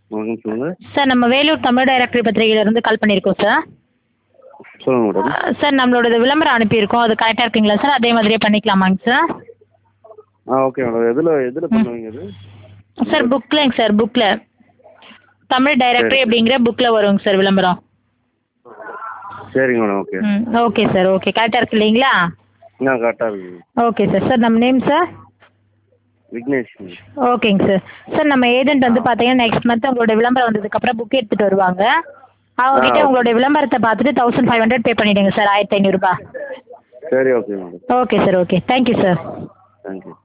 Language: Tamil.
வணக்கம் சொல்லுங்கள். சார் நம்ம வேலூர் தமிழ் டைரக்டரி பத்திரிகையிலேருந்து கால் பண்ணியிருக்கோம் சார். சொல்லுங்கள் மேடம். சார் நம்மளோடது விளம்பரம் அனுப்பியிருக்கோம், அது கரெக்டாக இருக்குங்களா சார்? அதே மாதிரியே பண்ணிக்கலாமாங்க சார்? Okay madam. எதில் பண்ணுவீங்க அது? சார் புக்லேங்க சார், புக்கில் தமிழ் டைரக்டரி சரி அப்படிங்கிற புக்கில் வருங்க சார் விளம்பரம். சரிங்க madam. Okay. Okay sir, okay. கரெக்டாக இருக்கு இல்லைங்களா? கரெக்டாக இருக்குது. Okay sir. சார் நம்ம நேம் சார்? விக்னேஷ். ஓகேங்க சார். சார் நம்ம ஏஜென்ட் வந்து பார்த்தீங்கன்னா நெக்ஸ்ட் மந்த் உங்களோட விளம்பரம் வந்ததுக்கப்புறம் புக் எடுத்துகிட்டு வருவாங்க. அவங்ககிட்ட உங்களுடைய விளம்பரத்தை பார்த்துட்டு 1500 பே பண்ணிவிடுங்க சார், 1500 ரூபாய். சரி, okay madam. Okay sir, okay. Thank you sir. Thank you.